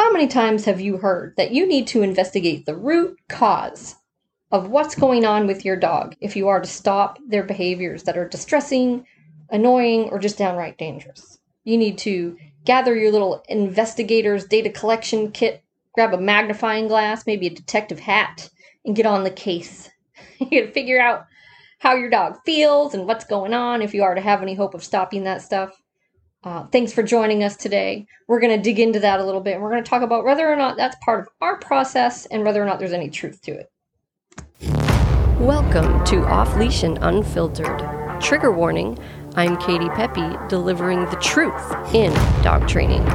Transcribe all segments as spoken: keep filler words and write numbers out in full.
How many times have you heard that you need to investigate the root cause of what's going on with your dog if you are to stop their behaviors that are distressing, annoying, or just downright dangerous? You need to gather your little investigator's data collection kit, grab a magnifying glass, maybe a detective hat, and get on the case. You got to figure out how your dog feels and what's going on if you are to have any hope of stopping that stuff. Uh, thanks for joining us today. We're going to dig into that a little bit, and we're going to talk about whether or not that's part of our process and whether or not there's any truth to it. Welcome to Off Leash and Unfiltered. Trigger warning, I'm Katie Pepe, delivering the truth in dog training.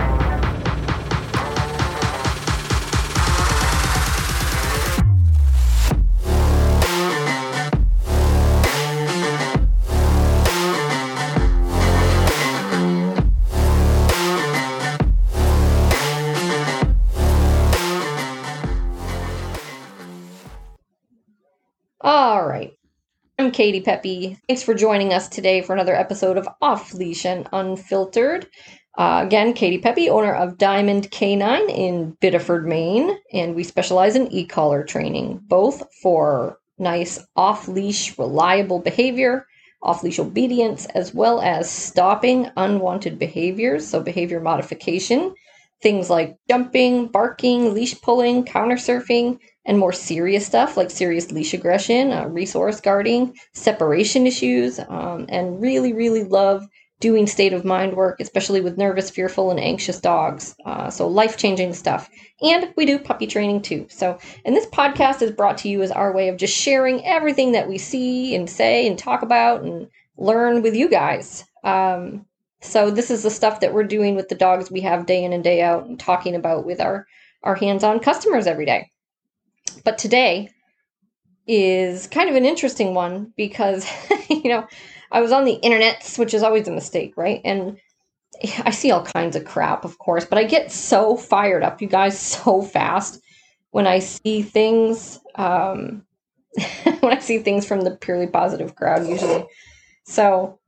All right. I'm Katie Pepe. Thanks for joining us today for another episode of Off Leash and Unfiltered. Uh, again, Katie Pepe, owner of Diamond Canine in Biddeford, Maine, and we specialize in e-collar training, both for nice off-leash, reliable behavior, off-leash obedience, as well as stopping unwanted behaviors, so behavior modification, things like jumping, barking, leash pulling, counter surfing, and more serious stuff like serious leash aggression, uh, resource guarding, separation issues, um, and really, really love doing state of mind work, especially with nervous, fearful, and anxious dogs. Uh, so life-changing stuff. And we do puppy training too. So, and this podcast is brought to you as our way of just sharing everything that we see and say and talk about and learn with you guys. Um, so this is the stuff that we're doing with the dogs we have day in and day out and talking about with our, our hands-on customers every day. But today is kind of an interesting one because, you know, I was on the internet, which is always a mistake, right? And I see all kinds of crap, of course, but I get so fired up, you guys, so fast when I see things, um, when I see things from the purely positive crowd, usually. So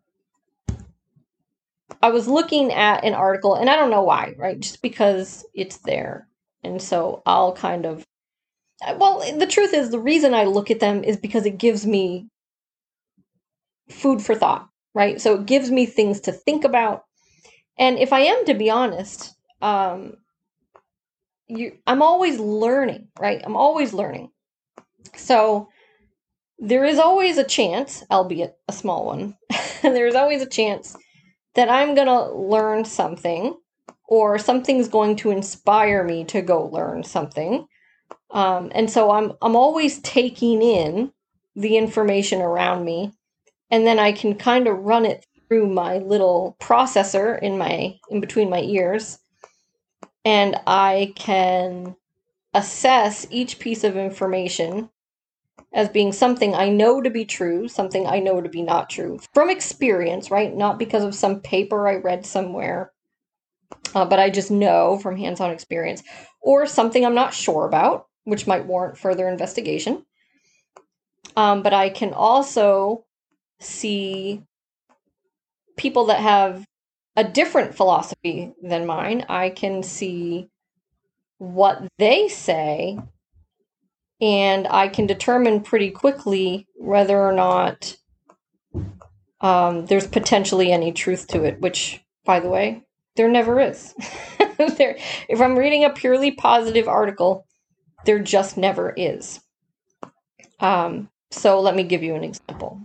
I was looking at an article, and I don't know why, right? Just because it's there. And so I'll kind of Well, the truth is, the reason I look at them is because it gives me food for thought, right? So it gives me things to think about. And if I am to be honest, um, you, I'm always learning, right? I'm always learning. So there is always a chance, albeit a small one, there's always a chance that I'm going to learn something or something's going to inspire me to go learn something. Um, and so I'm I'm always taking in the information around me, and then I can kind of run it through my little processor in my in between my ears, and I can assess each piece of information as being something I know to be true, something I know to be not true, from experience, right? Not because of some paper I read somewhere, uh, but I just know from hands-on experience, or something I'm not sure about, which might warrant further investigation. Um, but I can also see people that have a different philosophy than mine. I can see what they say, and I can determine pretty quickly whether or not um, there's potentially any truth to it, which, by the way, there never is. there, if I'm reading a purely positive article, there just never is. Um, so let me give you an example.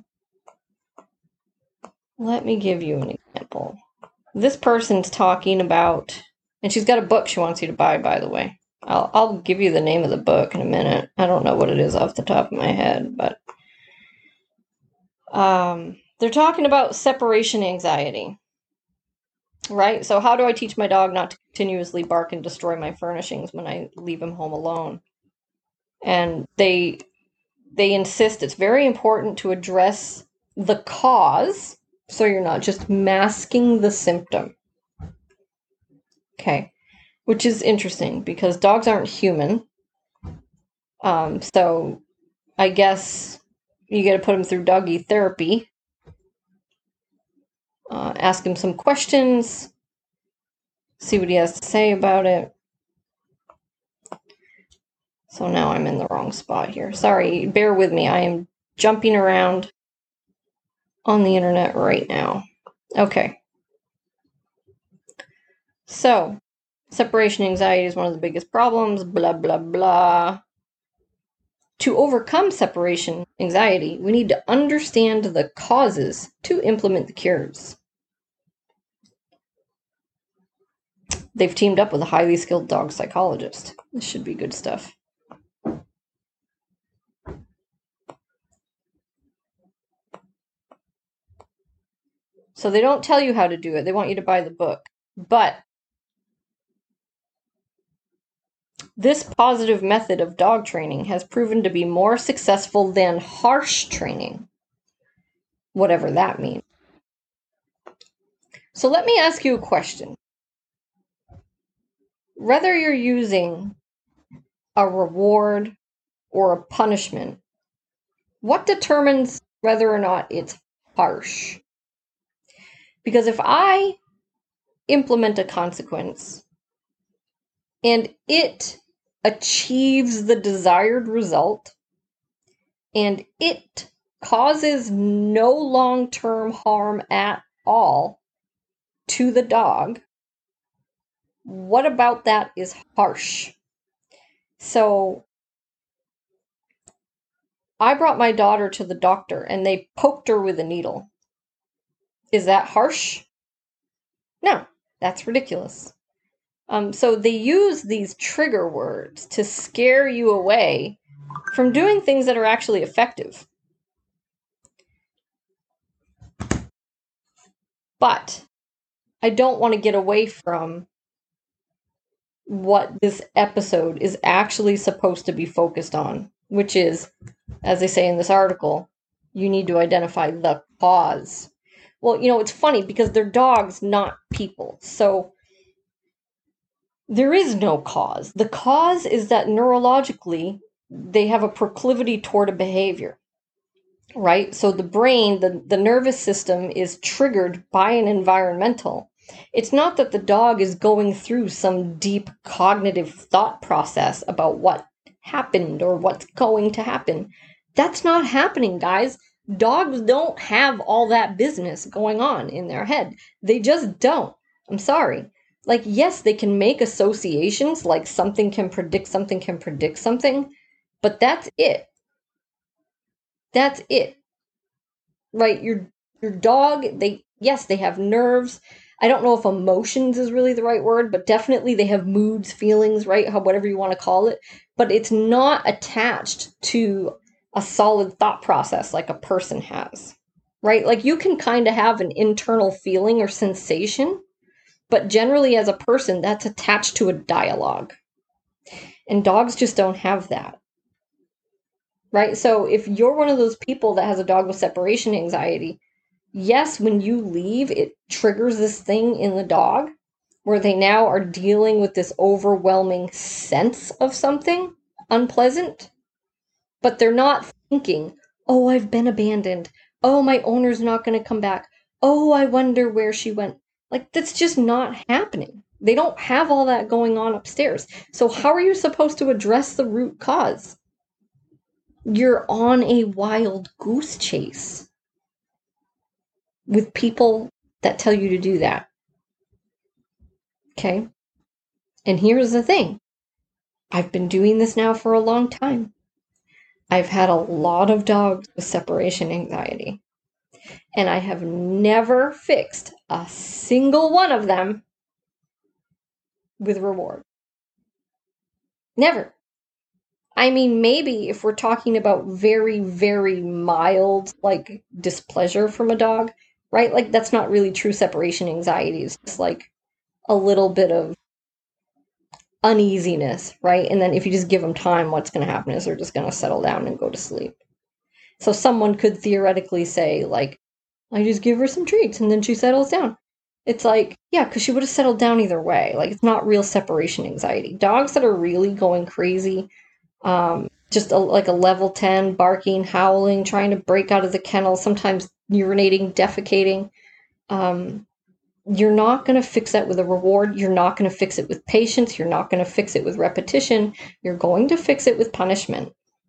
Let me give you an example. This person's talking about, and she's got a book she wants you to buy, by the way. I'll, I'll give you the name of the book in a minute. I don't know what it is off the top of my head, but um, they're talking about separation anxiety. Right? So how do I teach my dog not to continuously bark and destroy my furnishings when I leave him home alone? And they they insist it's very important to address the cause, so you're not just masking the symptom. Okay. Which is interesting because dogs aren't human. Um, so I guess you got to put him through doggy therapy. Uh, ask him some questions. See what he has to say about it. So now I'm in the wrong spot here. Sorry, bear with me. I am jumping around on the internet right now. Okay. So, separation anxiety is one of the biggest problems, blah, blah, blah. To overcome separation anxiety, we need to understand the causes to implement the cures. They've teamed up with a highly skilled dog psychologist. This should be good stuff. So they don't tell you how to do it. They want you to buy the book. But this positive method of dog training has proven to be more successful than harsh training, whatever that means. So let me ask you a question. Whether you're using a reward or a punishment, what determines whether or not it's harsh? Because if I implement a consequence and it achieves the desired result and it causes no long-term harm at all to the dog, what about that is harsh? So I brought my daughter to the doctor and they poked her with a needle. Is that harsh? No, that's ridiculous. Um, so they use these trigger words to scare you away from doing things that are actually effective. But I don't want to get away from what this episode is actually supposed to be focused on, which is, as they say in this article, you need to identify the cause. Well, you know, it's funny because they're dogs, not people. So there is no cause. The cause is that neurologically, they have a proclivity toward a behavior, right? So the brain, the, the nervous system is triggered by an environmental. It's not that the dog is going through some deep cognitive thought process about what happened or what's going to happen. That's not happening, guys. Dogs don't have all that business going on in their head. They just don't. I'm sorry. Like, yes, they can make associations, like something can predict something can predict something, but that's it. That's it. Right? Your your dog, they yes, they have nerves. I don't know if emotions is really the right word, but definitely they have moods, feelings, right? How, whatever you want to call it. But it's not attached to a solid thought process like a person has, right? Like you can kind of have an internal feeling or sensation, but generally as a person, that's attached to a dialogue. And dogs just don't have that, right? So if you're one of those people that has a dog with separation anxiety, yes, when you leave, it triggers this thing in the dog where they now are dealing with this overwhelming sense of something unpleasant, but they're not thinking, oh, I've been abandoned. Oh, my owner's not going to come back. Oh, I wonder where she went. Like, that's just not happening. They don't have all that going on upstairs. So how are you supposed to address the root cause? You're on a wild goose chase with people that tell you to do that. Okay? And here's the thing. I've been doing this now for a long time. I've had a lot of dogs with separation anxiety. And I have never fixed a single one of them with reward. Never. I mean, maybe if we're talking about very, very mild, like, displeasure from a dog, right? Like, that's not really true separation anxiety. It's just like a little bit of uneasiness, right? And then if you just give them time, what's going to happen is they're just going to settle down and go to sleep. So someone could theoretically say, like, I just give her some treats and then she settles down. It's like, yeah, because she would have settled down either way. Like, it's not real separation anxiety. Dogs that are really going crazy, um, just a, like a level ten, barking, howling, trying to break out of the kennel, sometimes urinating, defecating, um, you're not going to fix that with a reward. You're not going to fix it with patience. You're not going to fix it with repetition. You're going to fix it with punishment.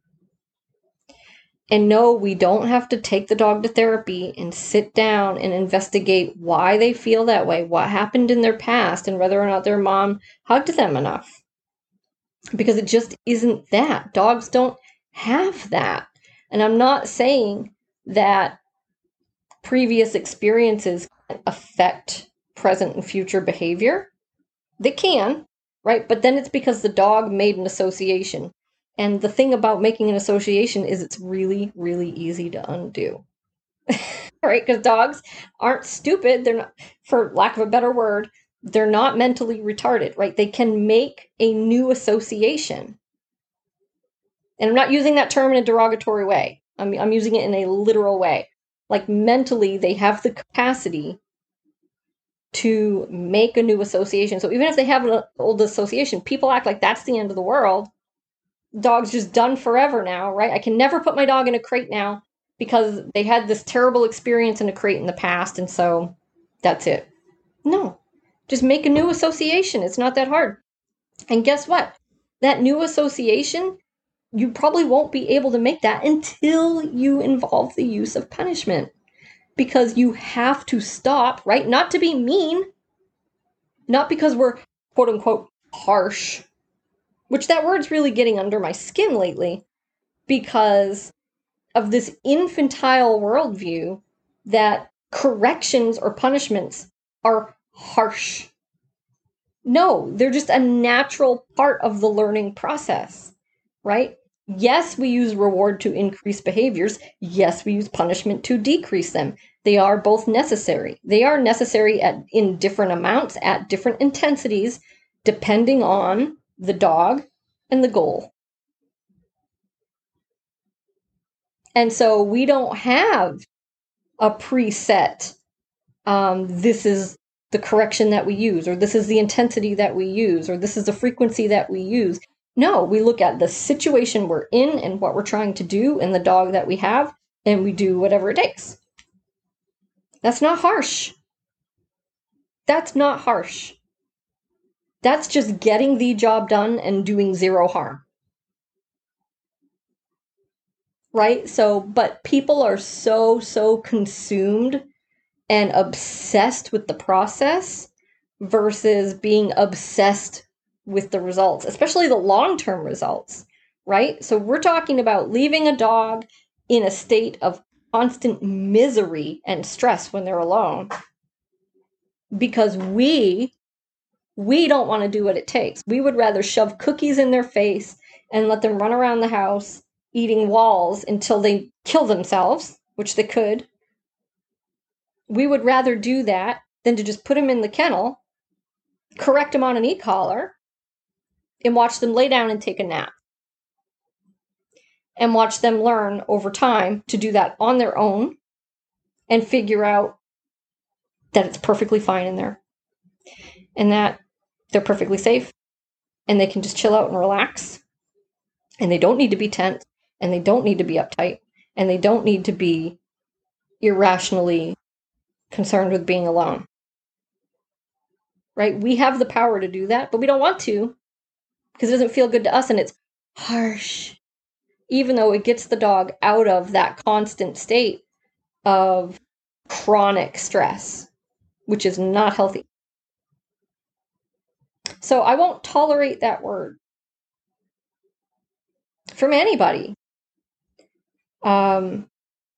And no, we don't have to take the dog to therapy and sit down and investigate why they feel that way, what happened in their past, and whether or not their mom hugged them enough. Because it just isn't that. Dogs don't have that. And I'm not saying that previous experiences affect present and future behavior. They can, right? But then it's because the dog made an association. And the thing about making an association is it's really, really easy to undo. Right? Because dogs aren't stupid. They're not, for lack of a better word, they're not mentally retarded, right? They can make a new association. And I'm not using that term in a derogatory way. I'm, I'm using it in a literal way. Like mentally, they have the capacity to make a new association. So even if they have an old association, people act like that's the end of the world. Dog's just done forever now, right? I can never put my dog in a crate now because they had this terrible experience in a crate in the past, and so that's it. No, just make a new association. It's not that hard. And guess what? That new association, you probably won't be able to make that until you involve the use of punishment. Because you have to stop, right? Not to be mean, not because we're quote unquote harsh, which that word's really getting under my skin lately because of this infantile worldview that corrections or punishments are harsh. No, they're just a natural part of the learning process, right? Yes, we use reward to increase behaviors. Yes, we use punishment to decrease them. They are both necessary. They are necessary at in different amounts, at different intensities, depending on the dog and the goal. And so we don't have a preset, um, this is the correction that we use, or this is the intensity that we use, or this is the frequency that we use. No, we look at the situation we're in and what we're trying to do and the dog that we have, and we do whatever it takes. That's not harsh. That's not harsh. That's just getting the job done and doing zero harm. Right? So, but people are so, so consumed and obsessed with the process versus being obsessed with the results, especially the long-term results, right? So we're talking about leaving a dog in a state of constant misery and stress when they're alone because we we don't want to do what it takes. We would rather shove cookies in their face and let them run around the house eating walls until they kill themselves, which they could. We would rather do that than to just put them in the kennel, correct them on an e-collar, and watch them lay down and take a nap. And watch them learn over time to do that on their own and figure out that it's perfectly fine in there. And that they're perfectly safe. And they can just chill out and relax. And they don't need to be tense. And they don't need to be uptight. And they don't need to be irrationally concerned with being alone. Right? We have the power to do that, but we don't want to. Because it doesn't feel good to us and it's harsh. Even though it gets the dog out of that constant state of chronic stress, which is not healthy. So I won't tolerate that word from anybody. Um,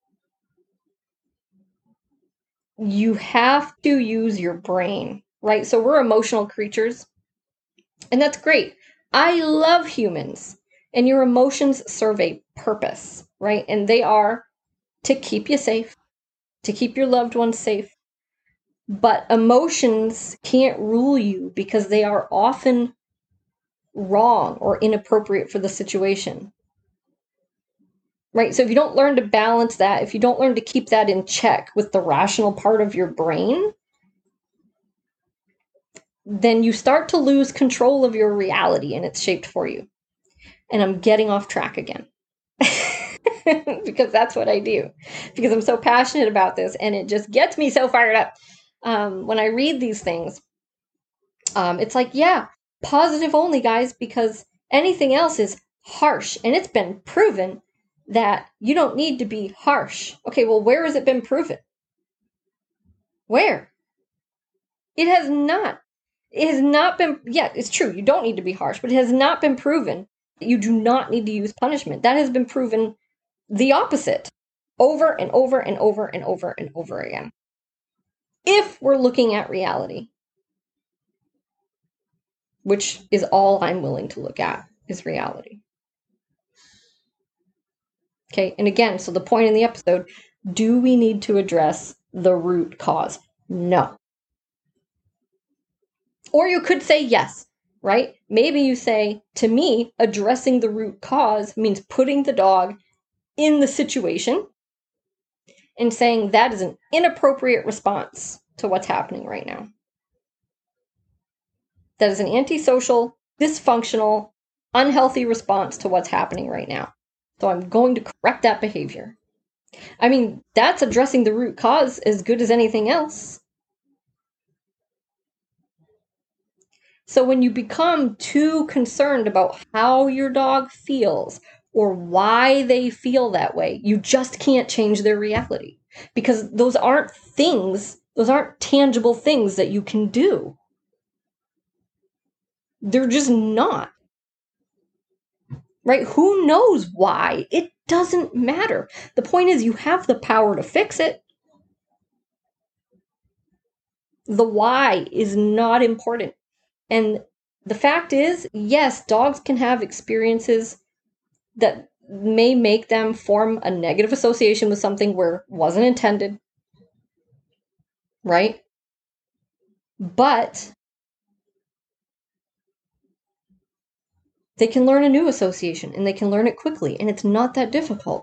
you have to use your brain, right? So we're emotional creatures, and that's great. I love humans. And your emotions serve a purpose, right? And they are to keep you safe, to keep your loved ones safe. But emotions can't rule you because they are often wrong or inappropriate for the situation, right? So if you don't learn to balance that, if you don't learn to keep that in check with the rational part of your brain, then you start to lose control of your reality and it's shaped for you. And I'm getting off track again because that's what I do, because I'm so passionate about this and it just gets me so fired up. um, when I read these things, um, it's like, yeah, positive only, guys, because anything else is harsh. And it's been proven that you don't need to be harsh. Okay, well, where has it been proven? Where? It has not. It has not been, yeah, it's true, you don't need to be harsh, but it has not been proven that you do not need to use punishment. That has been proven the opposite over and over and over and over and over again. If we're looking at reality, which is all I'm willing to look at, is reality. Okay, and again, so the point in the episode, do we need to address the root cause? No. Or you could say yes, right? Maybe you say, to me, addressing the root cause means putting the dog in the situation and saying that is an inappropriate response to what's happening right now. That is an antisocial, dysfunctional, unhealthy response to what's happening right now. So I'm going to correct that behavior. I mean, that's addressing the root cause as good as anything else. So when you become too concerned about how your dog feels or why they feel that way, you just can't change their reality. Because those aren't things, those aren't tangible things that you can do. They're just not. Right? Who knows why? It doesn't matter. The point is, you have the power to fix it. The why is not important. And the fact is, yes, dogs can have experiences that may make them form a negative association with something where it wasn't intended. Right? But they can learn a new association, and they can learn it quickly, and it's not that difficult.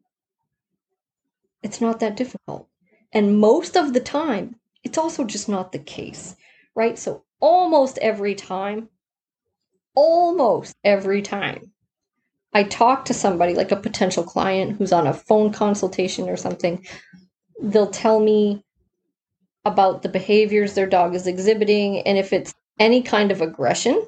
It's not that difficult. And most of the time, it's also just not the case, right? So almost every time, almost every time, I talk to somebody, like a potential client who's on a phone consultation or something, they'll tell me about the behaviors their dog is exhibiting, and if it's any kind of aggression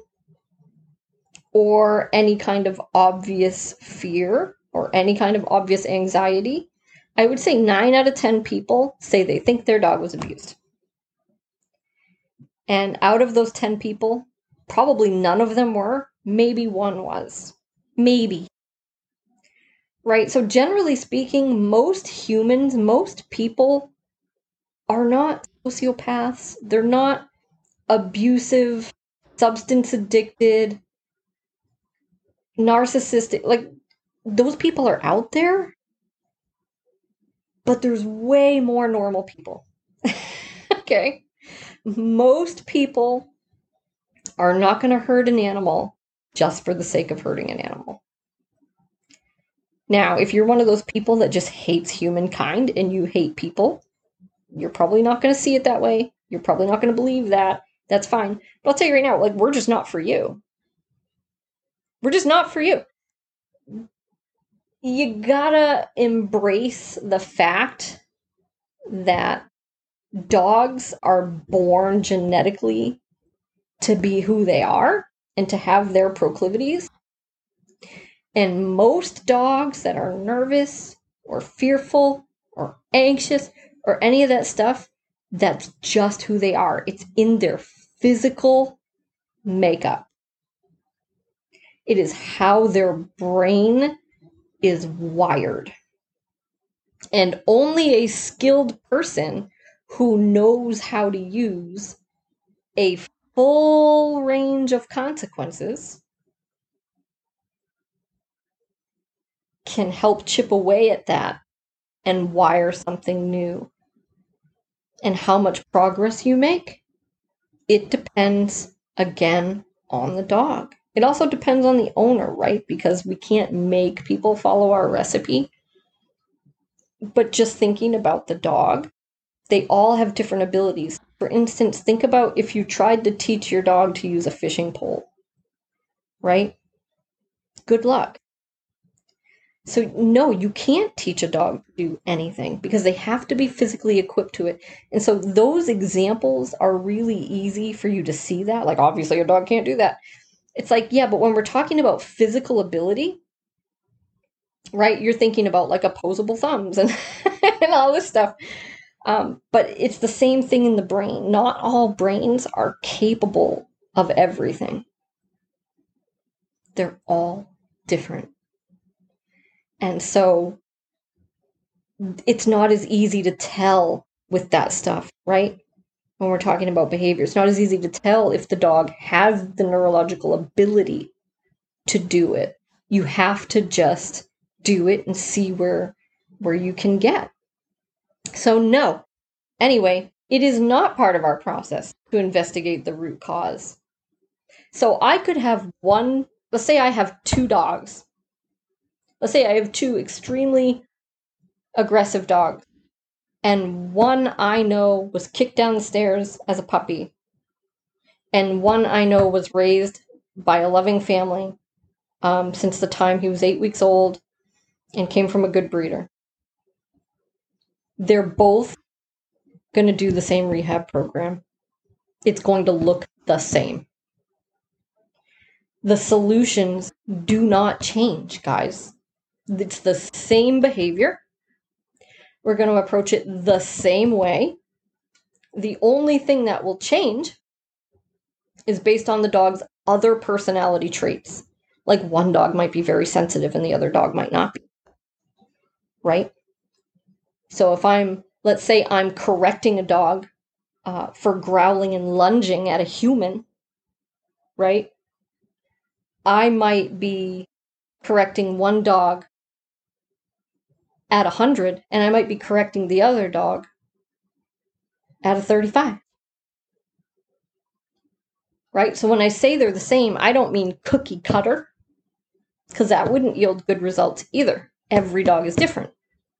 or any kind of obvious fear or any kind of obvious anxiety, I would say nine out of ten people say they think their dog was abused. And out of those ten people, probably none of them were. Maybe one was. Maybe. Right? So generally speaking, most humans, most people are not sociopaths. They're not abusive, substance addicted, narcissistic. Like, those people are out there. But there's way more normal people. Okay? Most people are not going to hurt an animal just for the sake of hurting an animal. Now, if you're one of those people that just hates humankind and you hate people, you're probably not going to see it that way. You're probably not going to believe that. That's fine. But I'll tell you right now, like, we're just not for you. We're just not for you. You gotta embrace the fact that dogs are born genetically to be who they are and to have their proclivities. And most dogs that are nervous or fearful or anxious or any of that stuff, that's just who they are. It's in their physical makeup. It is how their brain is wired. And only a skilled person who knows how to use a full range of consequences can help chip away at that and wire something new. And how much progress you make, it depends, again, on the dog. It also depends on the owner, right? Because we can't make people follow our recipe. But just thinking about the dog, they all have different abilities. For instance, think about if you tried to teach your dog to use a fishing pole, right? Good luck. So no, you can't teach a dog to do anything because they have to be physically equipped to it. And so those examples are really easy for you to see that. Like, obviously, a dog can't do that. It's like, yeah, but when we're talking about physical ability, right, you're thinking about like opposable thumbs and, and all this stuff. Um, but it's the same thing in the brain. Not all brains are capable of everything. They're all different. And so it's not as easy to tell with that stuff, right? When we're talking about behavior, it's not as easy to tell if the dog has the neurological ability to do it. You have to just do it and see where where you can get. So no. Anyway, it is not part of our process to investigate the root cause. So I could have one, let's say I have two dogs. Let's say I have two extremely aggressive dogs. And one I know was kicked down the stairs as a puppy. And one I know was raised by a loving family um, since the time he was eight weeks old and came from a good breeder. They're both going to do the same rehab program. It's going to look the same. The solutions do not change, guys. It's the same behavior. We're going to approach it the same way. The only thing that will change is based on the dog's other personality traits. Like one dog might be very sensitive and the other dog might not be. Right? So if I'm, let's say I'm correcting a dog uh, for growling and lunging at a human, right? I might be correcting one dog at one hundred, and I might be correcting the other dog at a thirty-five. Right? So when I say they're the same, I don't mean cookie cutter, because that wouldn't yield good results either. Every dog is different.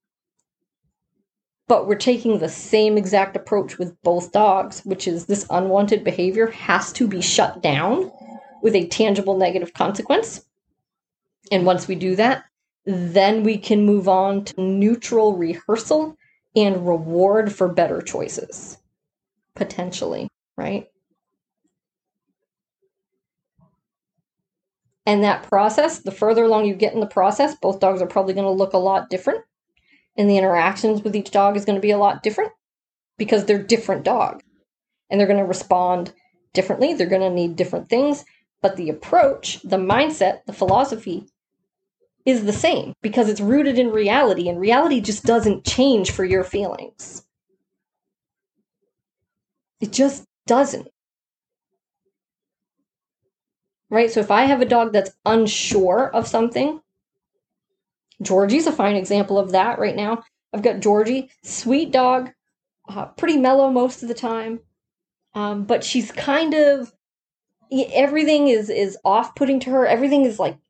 But we're taking the same exact approach with both dogs, which is this unwanted behavior has to be shut down with a tangible negative consequence. And once we do that, then we can move on to neutral rehearsal and reward for better choices. Potentially, right? And that process, the further along you get in the process, both dogs are probably going to look a lot different. And the interactions with each dog is going to be a lot different because they're different dogs. And they're going to respond differently. They're going to need different things. But the approach, the mindset, the philosophy is the same because it's rooted in reality. And reality just doesn't change for your feelings. It just doesn't. Right? So if I have a dog that's unsure of something, Georgie's a fine example of that right now. I've got Georgie, sweet dog, uh, pretty mellow most of the time. Um, but she's kind of, everything is, is off-putting to her. Everything is like,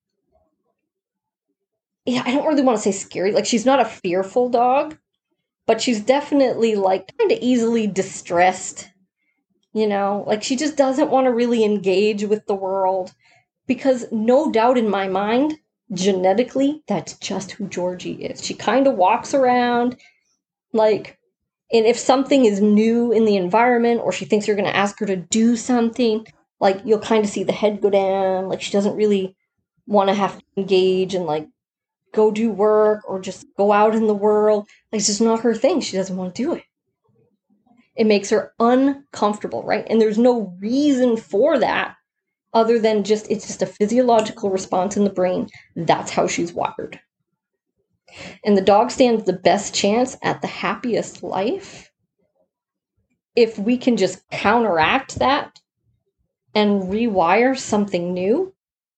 yeah, I don't really want to say scary. Like, she's not a fearful dog, but she's definitely like kind of easily distressed. You know, like she just doesn't want to really engage with the world because no doubt in my mind, genetically, that's just who Georgie is. She kind of walks around like, and if something is new in the environment or she thinks you're going to ask her to do something, like you'll kind of see the head go down. Like she doesn't really want to have to engage and like go do work or just go out in the world. Like it's just not her thing. She doesn't want to do it. It makes her uncomfortable, right? And there's no reason for that other than just, it's just a physiological response in the brain. That's how she's wired. And the dog stands the best chance at the happiest life if we can just counteract that and rewire something new.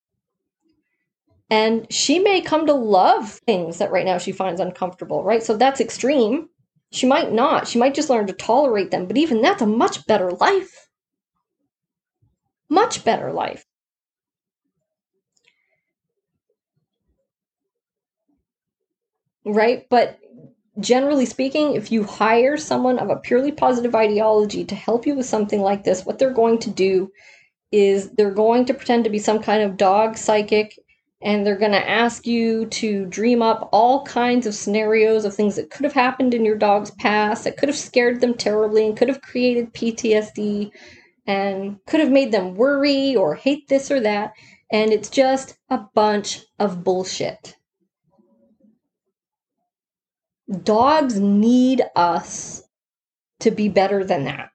And she may come to love things that right now she finds uncomfortable, right? So that's extreme. She might not. She might just learn to tolerate them. But even that's a much better life. Much better life. Right? But generally speaking, if you hire someone of a purely positive ideology to help you with something like this, what they're going to do is they're going to pretend to be some kind of dog psychic and they're going to ask you to dream up all kinds of scenarios of things that could have happened in your dog's past, that could have scared them terribly and could have created P T S D and could have made them worry or hate this or that. And it's just a bunch of bullshit. Dogs need us to be better than that.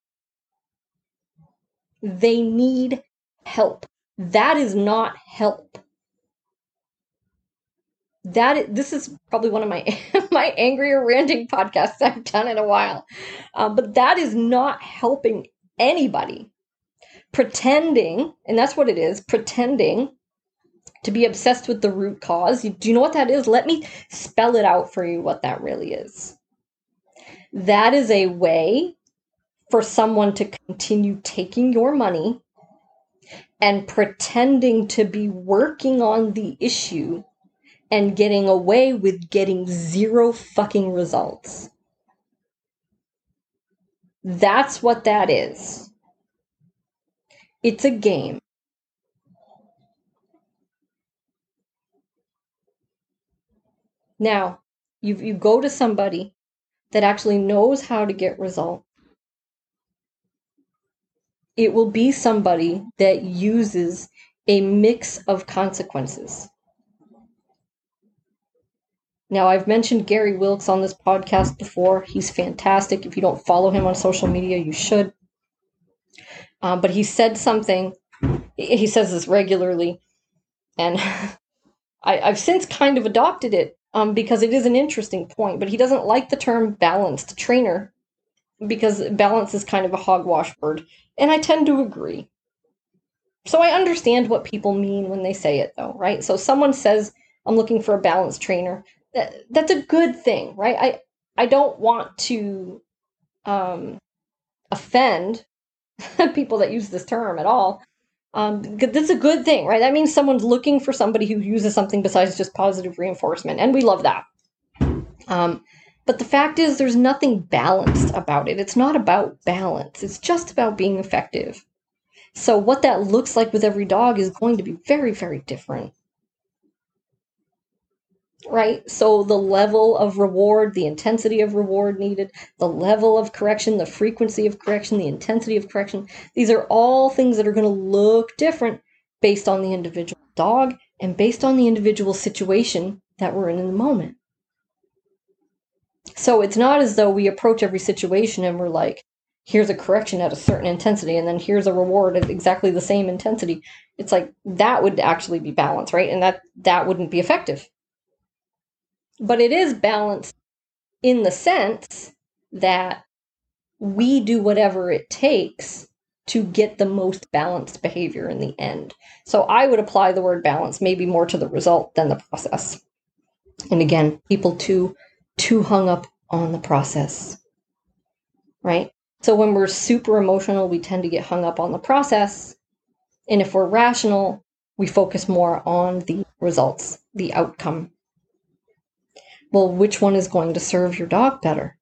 They need help. That is not help. That is, this is probably one of my my angrier ranting podcasts I've done in a while. Um, but that is not helping anybody. Pretending, and that's what it is, pretending to be obsessed with the root cause. Do you know what that is? Let me spell it out for you what that really is. That is a way for someone to continue taking your money and pretending to be working on the issue and getting away with getting zero fucking results. That's what that is. It's a game. Now, you you go to somebody that actually knows how to get results. It will be somebody that uses a mix of consequences. Now, I've mentioned Gary Wilkes on this podcast before. He's fantastic. If you don't follow him on social media, you should. Um, but he said something, he says this regularly, and I, I've since kind of adopted it um, because it is an interesting point, but he doesn't like the term balanced trainer because balance is kind of a hogwash word, and I tend to agree. So I understand what people mean when they say it, though, right? So someone says, I'm looking for a balanced trainer. That, that's a good thing, right? I, I don't want to um, offend people that use this term at all. Um, this is a good thing, right? That means someone's looking for somebody who uses something besides just positive reinforcement, and we love that. Um, but the fact is, there's nothing balanced about it. It's not about balance. It's just about being effective. So what that looks like with every dog is going to be very, very different. Right? So the level of reward, the intensity of reward needed, the level of correction, the frequency of correction, the intensity of correction, these are all things that are going to look different based on the individual dog and based on the individual situation that we're in in the moment. So it's not as though we approach every situation and we're like, here's a correction at a certain intensity and then here's a reward at exactly the same intensity. It's like that would actually be balance, right? And that that wouldn't be effective. But it is balanced in the sense that we do whatever it takes to get the most balanced behavior in the end. So I would apply the word balance maybe more to the result than the process. And again, people too, too hung up on the process, right? So when we're super emotional, we tend to get hung up on the process. And if we're rational, we focus more on the results, the outcome. Well, which one is going to serve your dog better?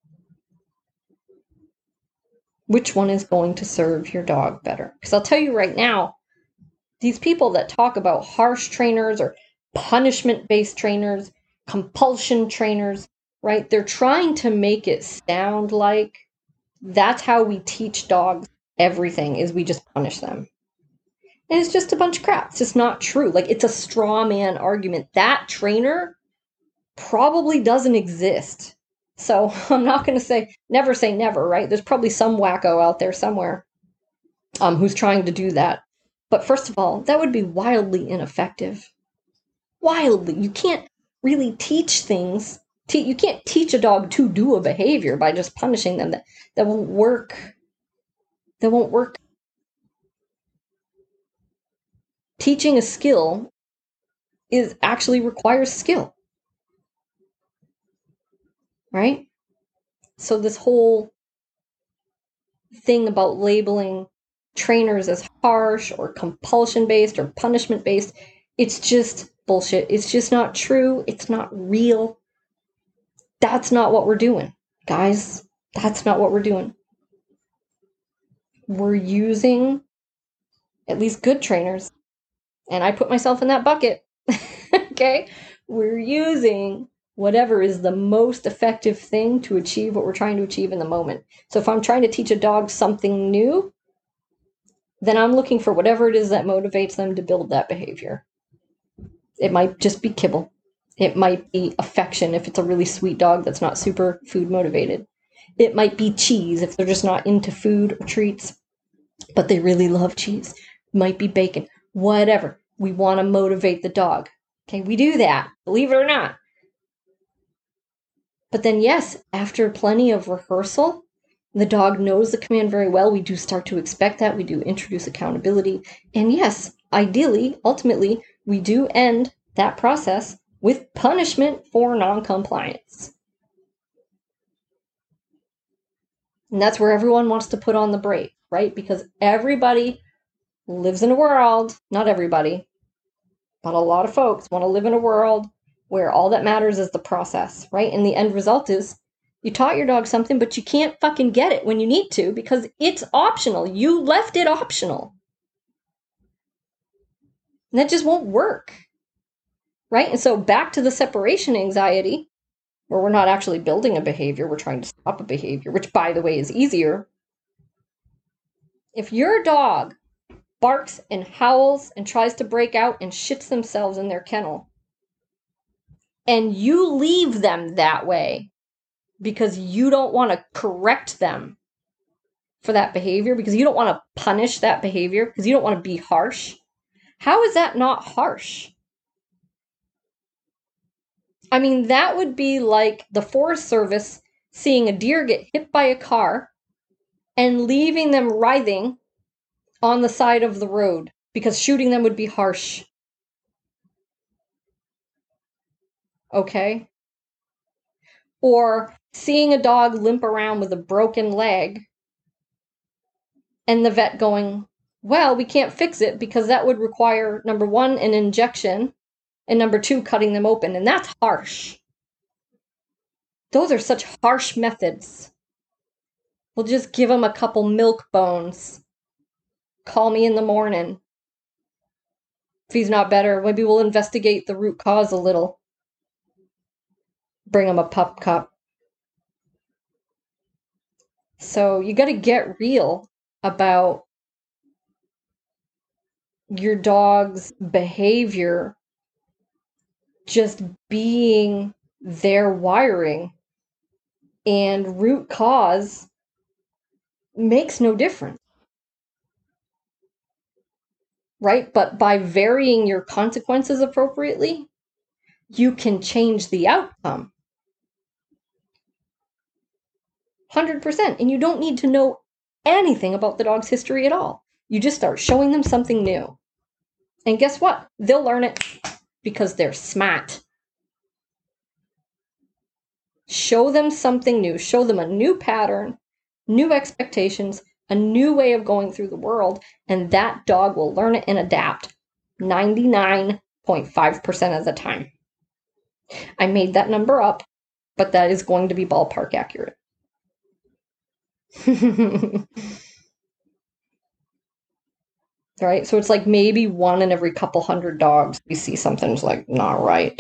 Which one is going to serve your dog better? Because I'll tell you right now, these people that talk about harsh trainers or punishment-based trainers, compulsion trainers, right? They're trying to make it sound like that's how we teach dogs everything, is we just punish them. And it's just a bunch of crap. It's just not true. Like, it's a straw man argument. That trainer probably doesn't exist. So I'm not going to say, never say never, right? There's probably some wacko out there somewhere um, who's trying to do that. But first of all, that would be wildly ineffective. Wildly. You can't really teach things. Te- you can't teach a dog to do a behavior by just punishing them. That, that won't work. That won't work. Teaching a skill is actually requires skill. Right? So this whole thing about labeling trainers as harsh or compulsion-based or punishment-based, it's just bullshit. It's just not true. It's not real. That's not what we're doing, guys. That's not what we're doing. We're using at least good trainers, and I put myself in that bucket. Okay? We're using whatever is the most effective thing to achieve what we're trying to achieve in the moment. So if I'm trying to teach a dog something new, then I'm looking for whatever it is that motivates them to build that behavior. It might just be kibble. It might be affection if it's a really sweet dog that's not super food motivated. It might be cheese if they're just not into food or treats, but they really love cheese. It might be bacon. Whatever. We want to motivate the dog. Okay, we do that, believe it or not. But then, yes, after plenty of rehearsal, the dog knows the command very well. We do start to expect that. We do introduce accountability. And yes, ideally, ultimately, we do end that process with punishment for non-compliance. And that's where everyone wants to put on the brake, right? Because everybody lives in a world, not everybody, but a lot of folks want to live in a world where all that matters is the process, right? And the end result is you taught your dog something, but you can't fucking get it when you need to because it's optional. You left it optional. And that just won't work, right? And so back to the separation anxiety, where we're not actually building a behavior, we're trying to stop a behavior, which, by the way, is easier. If your dog barks and howls and tries to break out and shits themselves in their kennel, and you leave them that way because you don't want to correct them for that behavior, because you don't want to punish that behavior, because you don't want to be harsh, how is that not harsh? I mean, that would be like the Forest Service seeing a deer get hit by a car and leaving them writhing on the side of the road because shooting them would be harsh. Okay? Or seeing a dog limp around with a broken leg and the vet going, well, we can't fix it because that would require, number one, an injection, and number two, cutting them open. And that's harsh. Those are such harsh methods. We'll just give them a couple milk bones. Call me in the morning. If he's not better, maybe we'll investigate the root cause a little. Bring him a pup cup. So you got to get real about your dog's behavior just being their wiring, and root cause makes no difference, right? But by varying your consequences appropriately, you can change the outcome. one hundred percent. And you don't need to know anything about the dog's history at all. You just start showing them something new. And guess what? They'll learn it because they're smart. Show them something new. Show them a new pattern, new expectations, a new way of going through the world, and that dog will learn it and adapt ninety-nine point five percent of the time. I made that number up, but that is going to be ballpark accurate. Right? So it's like maybe one in every couple hundred dogs we see something's like not right.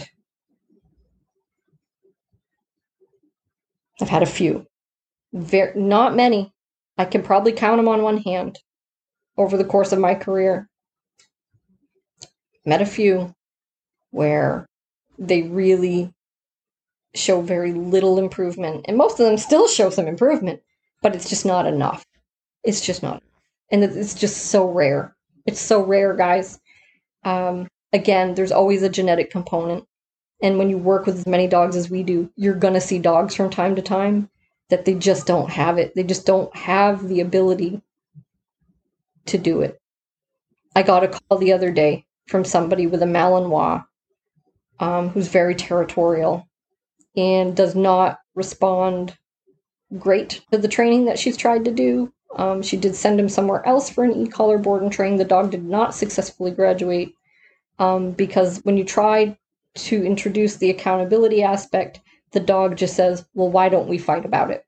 I've had a few. Very, not many. I can probably count them on one hand over the course of my career. Met a few where they really show very little improvement. And most of them still show some improvement, but it's just not enough. It's just not. And it's just so rare. It's so rare, guys. Um, again, there's always a genetic component. And when you work with as many dogs as we do, you're going to see dogs from time to time that they just don't have it. They just don't have the ability to do it. I got a call the other day from somebody with a Malinois um, who's very territorial and does not respond great to the training that she's tried to do. Um, she did send him somewhere else for an e-collar board and train. The dog did not successfully graduate um, because when you try to introduce the accountability aspect, the dog just says, well, why don't we fight about it?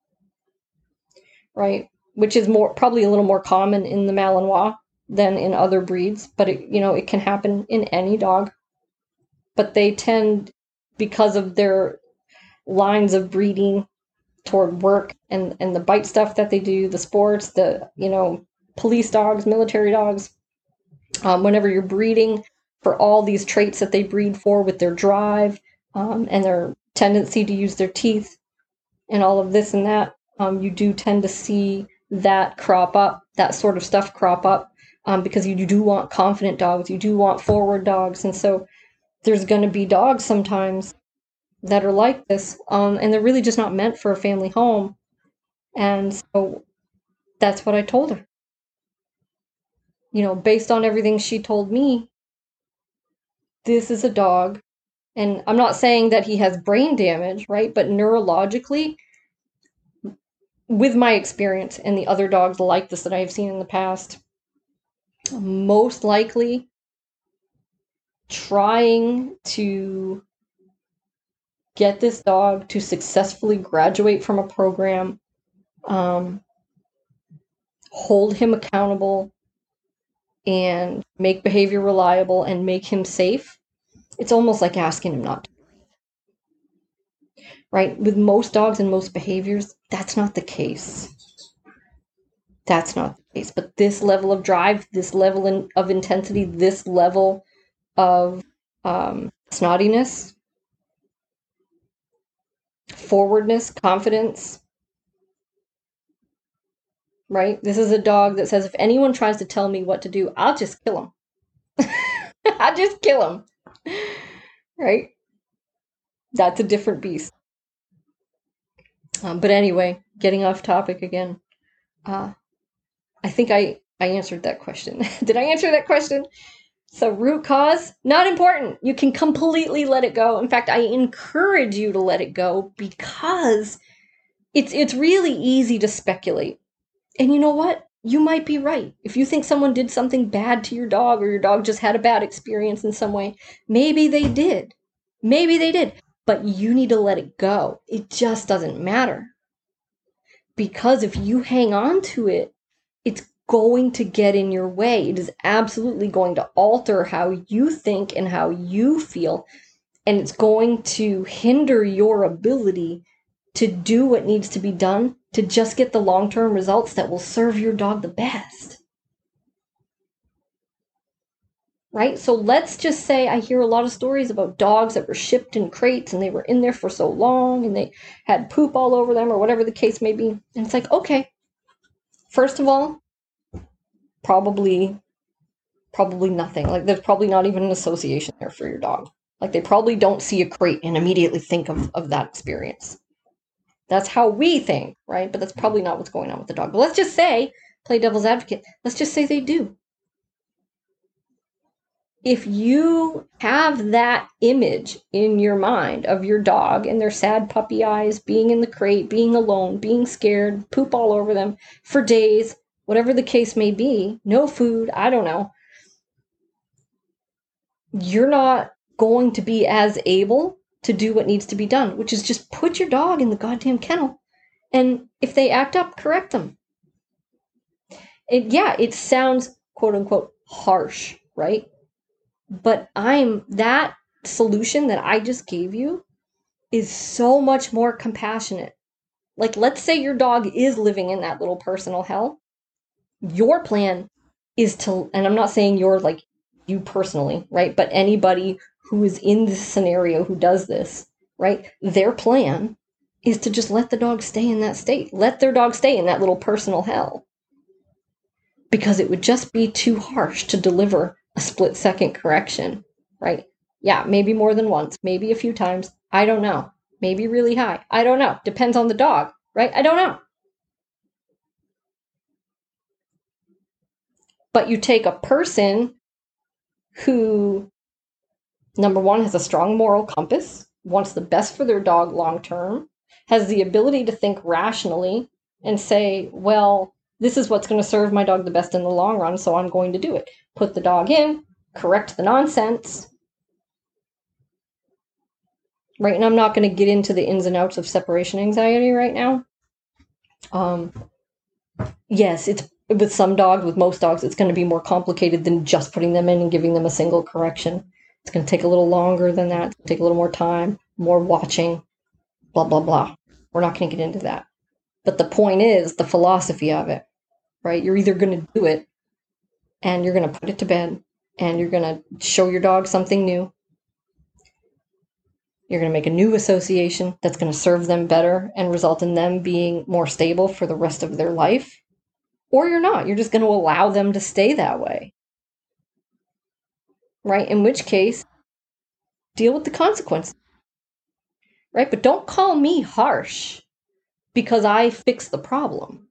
Right? Which is more probably a little more common in the Malinois than in other breeds, but it, you know, it can happen in any dog. but they tend, because of their lines of breeding toward work and, and the bite stuff that they do, the sports, the, you know, police dogs, military dogs, um, whenever you're breeding for all these traits that they breed for with their drive um, and their tendency to use their teeth and all of this and that, um, you do tend to see that crop up, that sort of stuff crop up, um, because you do want confident dogs, you do want forward dogs, and so there's going to be dogs sometimes that are like this, um, and they're really just not meant for a family home. And so that's what I told her. You know, based on everything she told me, this is a dog, and I'm not saying that he has brain damage, right? But neurologically, with my experience and the other dogs like this that I've seen in the past, most likely trying to get this dog to successfully graduate from a program, um, hold him accountable, and make behavior reliable and make him safe. It's almost like asking him not to breathe. Right? With most dogs and most behaviors, that's not the case. That's not the case. But this level of drive, this level in, of intensity, this level of um, snottiness, forwardness, confidence, right? This is a dog that says, if anyone tries to tell me what to do, I'll just kill him. I'll just kill him. Right? That's a different beast. Um, but anyway, getting off topic again. Uh, I think I, I answered that question. Did I answer that question? So root cause, not important. You can completely let it go. In fact, I encourage you to let it go because it's it's really easy to speculate. And you know what? You might be right. If you think someone did something bad to your dog or your dog just had a bad experience in some way, maybe they did. Maybe they did. But you need to let it go. It just doesn't matter. Because if you hang on to it, it's going to get in your way. It is absolutely going to alter how you think and how you feel. And it's going to hinder your ability to do what needs to be done to just get the long-term results that will serve your dog the best. Right? So let's just say I hear a lot of stories about dogs that were shipped in crates and they were in there for so long and they had poop all over them or whatever the case may be. And it's like, okay, first of all, probably, probably nothing. Like there's probably not even an association there for your dog. Like they probably don't see a crate and immediately think of, of that experience. That's how we think, right? But that's probably not what's going on with the dog. But let's just say, play devil's advocate, let's just say they do. If you have that image in your mind of your dog and their sad puppy eyes, being in the crate, being alone, being scared, poop all over them for days, whatever the case may be, no food, I don't know, you're not going to be as able to do what needs to be done, which is just put your dog in the goddamn kennel. And if they act up, correct them. It, yeah, it sounds quote unquote harsh, right? But I'm that solution that I just gave you is so much more compassionate. Like, let's say your dog is living in that little personal hell. Your plan is to, and I'm not saying you're like you personally, right? But anybody who is in this scenario who does this, right? Their plan is to just let the dog stay in that state. Let their dog stay in that little personal hell. Because it would just be too harsh to deliver a split second correction, right? Yeah, maybe more than once, maybe a few times. I don't know. Maybe really high. I don't know. Depends on the dog, right? I don't know. But you take a person who, number one, has a strong moral compass, wants the best for their dog long term, has the ability to think rationally and say, well, this is what's going to serve my dog the best in the long run, so I'm going to do it. Put the dog in, correct the nonsense. Right, and I'm not going to get into the ins and outs of separation anxiety right now. Um, yes, it's with some dogs, with most dogs, it's going to be more complicated than just putting them in and giving them a single correction. It's going to take a little longer than that. It's going to take a little more time, more watching, blah, blah, blah. We're not going to get into that. But the point is the philosophy of it, right? You're either going to do it and you're going to put it to bed and you're going to show your dog something new. You're going to make a new association that's going to serve them better and result in them being more stable for the rest of their life. Or you're not. You're just going to allow them to stay that way. Right? In which case, deal with the consequences. Right? But don't call me harsh because I fix the problem.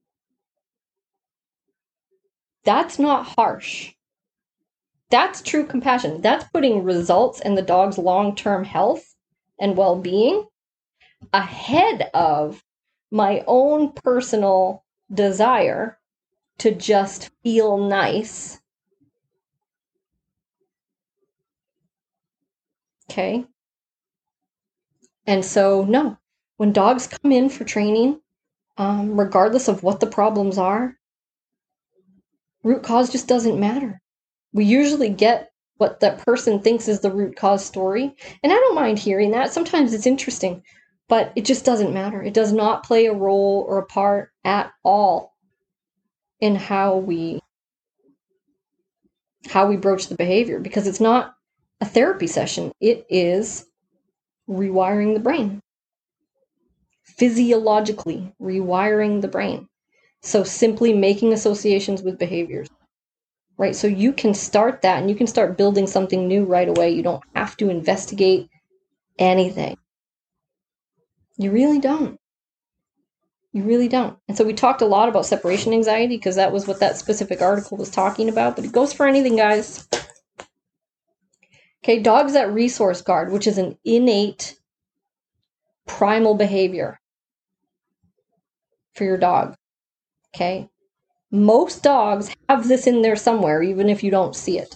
That's not harsh. That's true compassion. That's putting results in the dog's long-term health and well-being ahead of my own personal desire to just feel nice. Okay? And so, no. When dogs come in for training, um, regardless of what the problems are, root cause just doesn't matter. We usually get what that person thinks is the root cause story. And I don't mind hearing that. Sometimes it's interesting, but it just doesn't matter. It does not play a role or a part at all in how we how we broach the behavior, because it's not a therapy session. It is rewiring the brain. Physiologically rewiring the brain. So simply making associations with behaviors. Right? So you can start that and you can start building something new right away. You don't have to investigate anything. You really don't. You really don't. And so we talked a lot about separation anxiety because that was what that specific article was talking about, but it goes for anything, guys. Okay, dogs that resource guard, which is an innate primal behavior for your dog. Okay? Most dogs have this in there somewhere, even if you don't see it.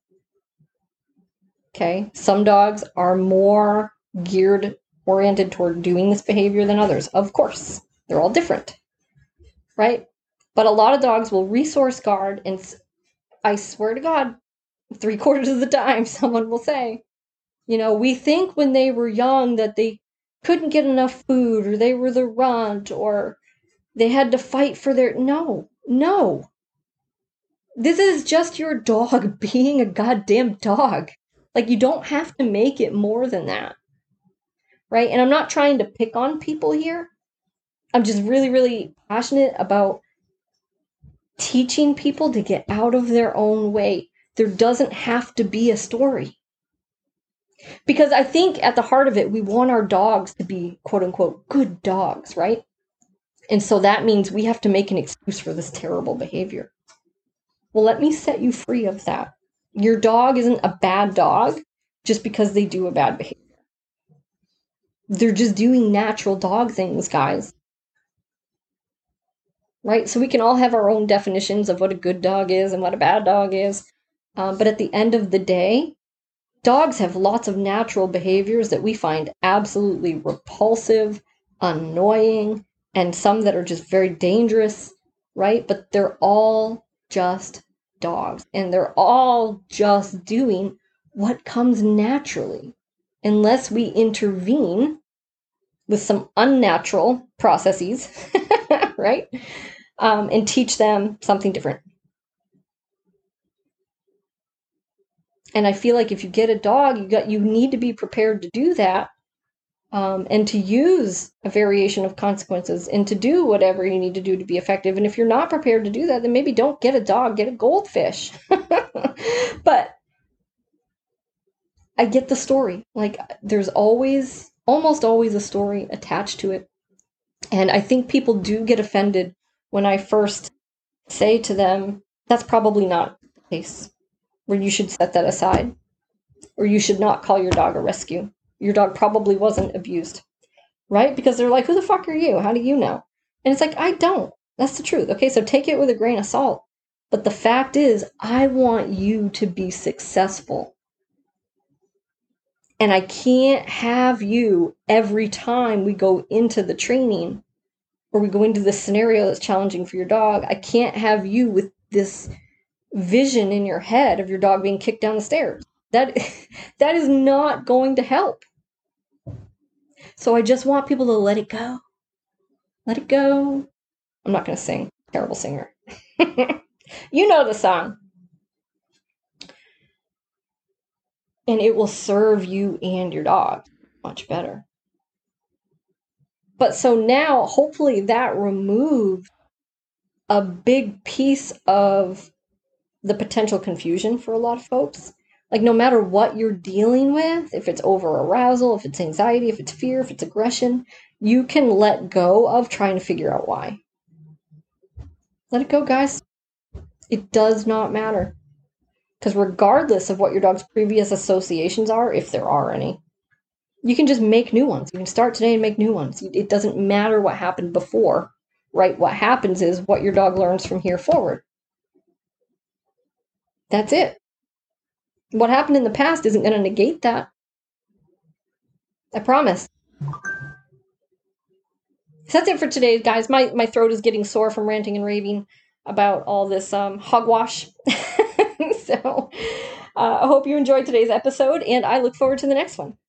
Okay? Some dogs are more geared, oriented toward doing this behavior than others. Of course. They're all different. Right? But a lot of dogs will resource guard, and I swear to God, three quarters of the time, someone will say, you know, we think when they were young that they couldn't get enough food, or they were the runt, or they had to fight for their... No. No. This is just your dog being a goddamn dog. Like, you don't have to make it more than that. Right? And I'm not trying to pick on people here. I'm just really, really passionate about teaching people to get out of their own way. There doesn't have to be a story. Because I think at the heart of it, we want our dogs to be, quote unquote, good dogs, right? And so that means we have to make an excuse for this terrible behavior. Well, let me set you free of that. Your dog isn't a bad dog just because they do a bad behavior. They're just doing natural dog things, guys. Right? So we can all have our own definitions of what a good dog is and what a bad dog is. Um, but at the end of the day, dogs have lots of natural behaviors that we find absolutely repulsive, annoying, and some that are just very dangerous, right? But they're all just dogs. And they're all just doing what comes naturally. Unless we intervene with some unnatural processes, right? Um, and teach them something different. And I feel like if you get a dog, you got you need to be prepared to do that. Um, and to use a variation of consequences and to do whatever you need to do to be effective. And if you're not prepared to do that, then maybe don't get a dog, get a goldfish. But I get the story. Like, there's always, almost always a story attached to it. And I think people do get offended when I first say to them, that's probably not the case, where you should set that aside, or you should not call your dog a rescue. Your dog probably wasn't abused, right? Because they're like, who the fuck are you? How do you know? And it's like, I don't. That's the truth. Okay, so take it with a grain of salt. But the fact is, I want you to be successful. And I can't have you every time we go into the training or we go into this scenario that's challenging for your dog. I can't have you with this vision in your head of your dog being kicked down the stairs. That, that is not going to help. So I just want people to let it go. Let it go. I'm not going to sing. Terrible singer. You know the song. And it will serve you and your dog much better. But so now, hopefully that removes a big piece of the potential confusion for a lot of folks. Like, no matter what you're dealing with, if it's over arousal, if it's anxiety, if it's fear, if it's aggression, you can let go of trying to figure out why. Let it go, guys. It does not matter. Because regardless of what your dog's previous associations are, if there are any, you can just make new ones. You can start today and make new ones. It doesn't matter what happened before, right? What happens is what your dog learns from here forward. That's it. What happened in the past isn't going to negate that. I promise. So that's it for today, guys. My my throat is getting sore from ranting and raving about all this um, hogwash. So uh, I hope you enjoyed today's episode, and I look forward to the next one.